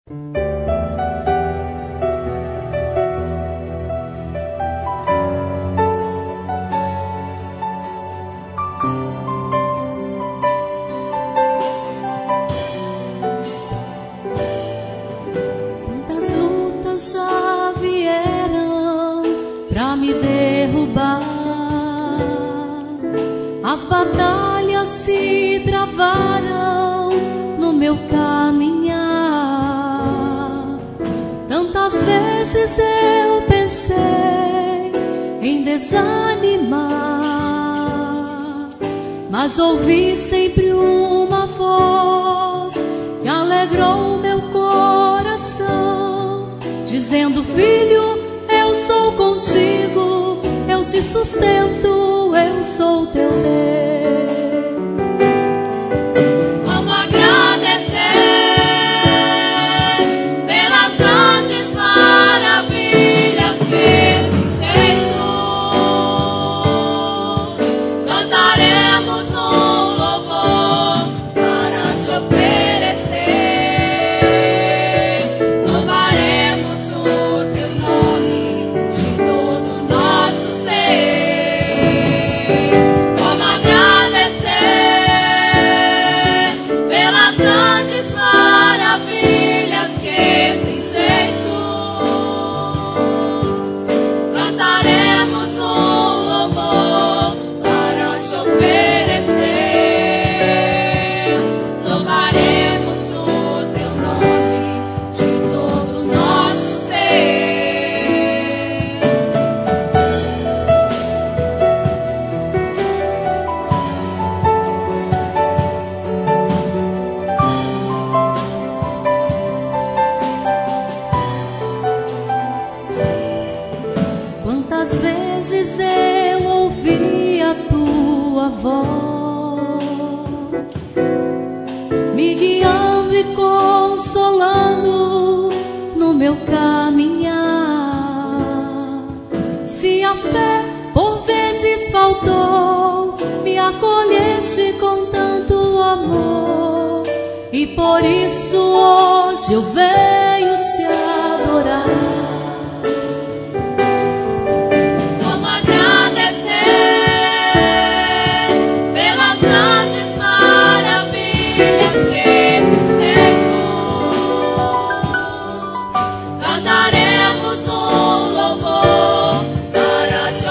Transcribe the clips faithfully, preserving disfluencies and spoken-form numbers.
Quantas lutas já vieram pra me derrubar, as batalhas se travaram no meu caminhar. Tantas vezes eu pensei em desanimar, mas ouvi sempre uma voz que alegrou meu coração, dizendo: filho, eu sou contigo, eu te sustento, eu sou teu Deus. Vamos agradecer pelas grandes maravilhas que nos fez. Cantaremos um louvor para te oferecer. Louvaremos o teu nome de todo o nosso ser. Vamos agradecer pelas grandes maravilhas que tens feito. Cantaremos um louvor para te oferecer. Louvaremos o teu nome de todo o nosso ser. Quantas vezes eu ouvi a tua voz, me guiando e consolando no meu caminhar. Se a fé por vezes faltou, me acolheste com tanto amor, e por isso hoje eu venho te adorar. Vamos agradecer pelas grandes maravilhas que nos fez. Cantaremos um louvor para te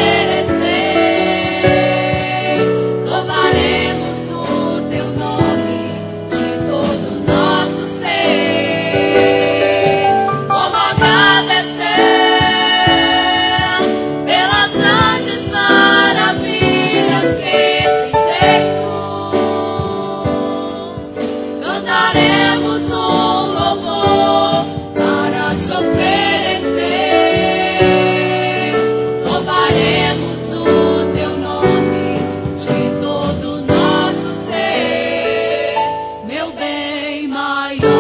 oferecer. Louvaremos o teu nome de todo o nosso ser. Vamos agradecer pelas grandes maravilhas que tens feito. Cantaremos um louvor para te oferecer. Louvaremos o teu nome de todo o nosso ser, meu bem maior.